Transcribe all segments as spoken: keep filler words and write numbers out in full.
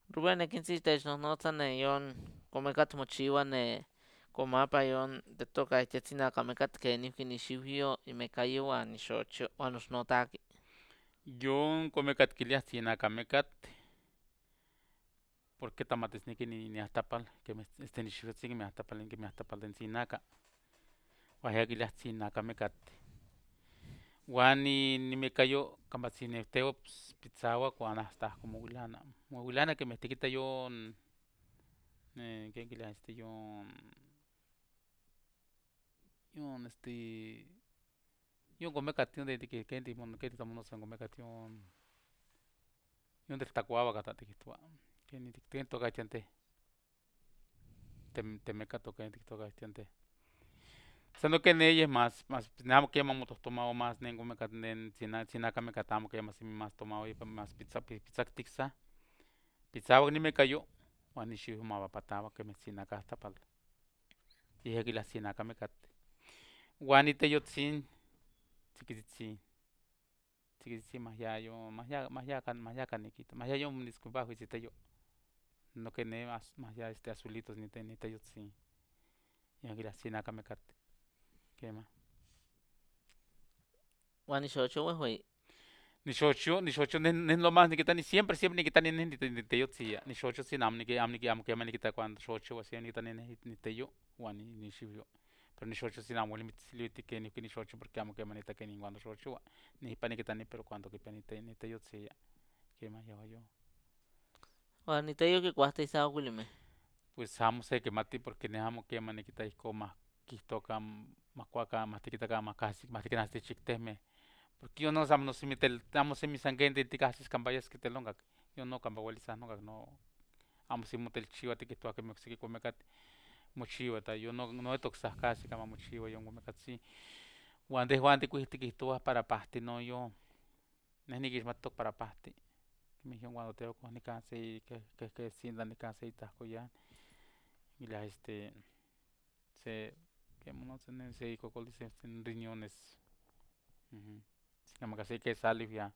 Rubén, aquí insiste, no notan yon comecat mochiwa ne comapa yon de toca este tina camecat que ni que ni shivio y me cayó a ni shocho a nos notaki. Yo comecat kilias tina kamekat porque tamates ni que ni ni atapal que me este ni shivot que me atapal que me atapal den sinaka. Wajaya kilias tina kamekat. Wani ni me cayó kambasine teo pizzawa cuando hasta como wilana. Como wilana que me te quita yo eh, ¿qué kilias este yo yo este yo comecat de que que que que estamos no comecat yo yo del tacuaba kata te kitua. Que ni te toca chante. Te te me cato que te toca chante. Sendo que en ella es más, más, nada que hemos tomado más, nengo me caten, sina, sina que me catamos que más más tomado y más pizza, pizza, pizza, pizza, ni me cayó, o ni si fumaba pataba que me sina acá hasta pal, y aquí la sina acá me cate. Guani te yo sin, chiquitzi, chiquitzi más ya yo, más ya, más ya, más ya caniquito, más ya yo me disculpa, y si te yo, no que ne más, más ya este azulitos ni te ni te yo sin, y aquí la sina acá me cate, ¿qué más? Wani shocho we hoy. Ni shochu, ni shochu nen nen lo más ni kita ni siempre siempre ni kita ni ni ni ni teyo tsia ni shochu sin am ni que am ni que am que ni kita cuando shochu así ni kita ni ni ni teyo wani ni shivyo pero ni shochu sin am wali mitsilio ti que ni que ni shochu porque am que ni ta que ni cuando shochu ni pa ni kita ni pero cuando que ni te ni teyo tsia que más yo yo Wani te yo que cuesta isa wilime. pues amo sé que mati porque ni amo que ni kita isko más kisto kam más cuaca más te kita kam más casi más te que naste chikteme porque yo no sabemos no si mi tel estamos en mi sangre de ticas cambayas que te longa yo no cambawaliza no no amo si motel chiva te que tú que me exige come cat mochiva ta yo no no he toxas casi kama mochiva yo come cat si guande guande ku este que tú para paste no yo no es ni que mato para paste me dijeron cuando te con ni casa y que que que sin dan ni casa y tasco ya y la este se que no se ne se coco dice en riñones uh -huh. Kama casi que sale ya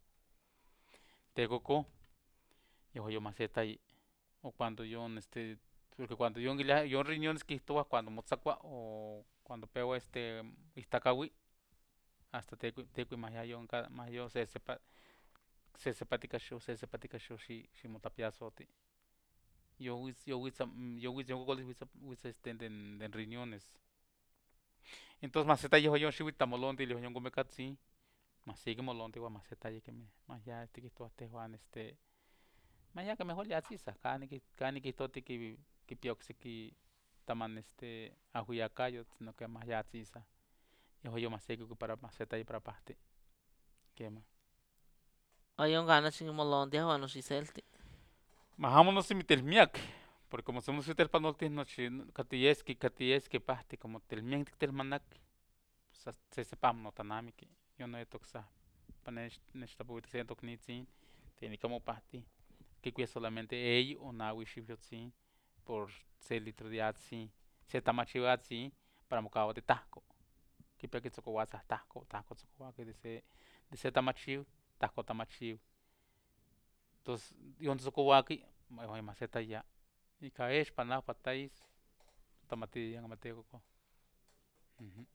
te coco yo yo maceta y o cuando yo este porque cuando yo yo riñones que estuvo cuando motsakwa o cuando pego este istakawi hasta te te más ya yo más yo se sepa se sepatica show se sepatica show si si motapiazo te yo wis yo wis yo wis yo gol wis wis este en en riñones entonces maceta yo yo shi wita molonte y yo yo me katsi más sigue molonte wa maceta y que me más ya este que esto este Juan este más ya que mejor ya sí sa cani que cani que esto te que que pioxi que taman este ahuyacayo sino que más ya sí sa yo yo más seco que para maceta y para paste quema Ayon gana sin molondia wano si selti. mahámonos si mi telmiak porque como somos ustedes para no tener noche katieski katieski paste como telmiak telmanak se sepam no tanami que yo no he toxa para nesta puita se tocnitsin tiene como paste que cuida solamente ellos o nawi shivjotsin por ser litro de atsi se tamachivatsi para mocavo de tasco que pega que tsokowaza tasco tasco tsokowa que dice dice tamachiv tasco tamachiv entonces yon tsokowaki mai maceta ya y caes pana patais tamati yang mateo ko mhm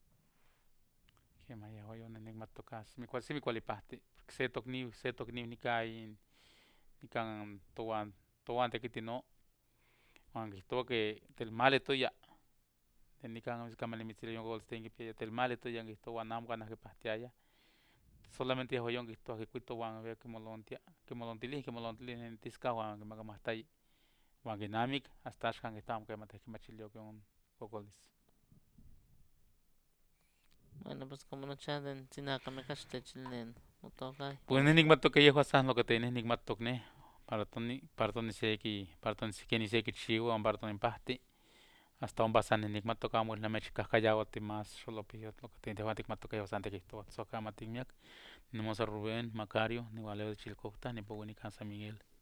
que maya hoyo ne nek matokas mi cual si mi cual pasti se tokni se tokni ni kai ni kan towan towan te kitino aunque to que del male to ya ni kan kamali mitile yon gol stengi pia del male to yang to wanam kana que pasti ya solamente hoyon que to que kuito wan ve que molontia que molontili que molontili en tiska wan que maga mastai wan ginamik hasta shan que tam que mate que machilio que un cocolis Bueno, pues como no chaden sin acá me cachte chilenen. Motokai, pues wano ni shuk. nigmato que yeho asan lo que te ni nigmato ne para toni para toni se ki para toni se que ni se que chivo am para toni pasti hasta un basan ni nigmato ka mo la mechi ka kaya oti más solo pio lo que te te nigmato que bastante que to so ka matimiak ni mo Rubén Macario ni Valeo de Chilcota ni Pogoni San Miguel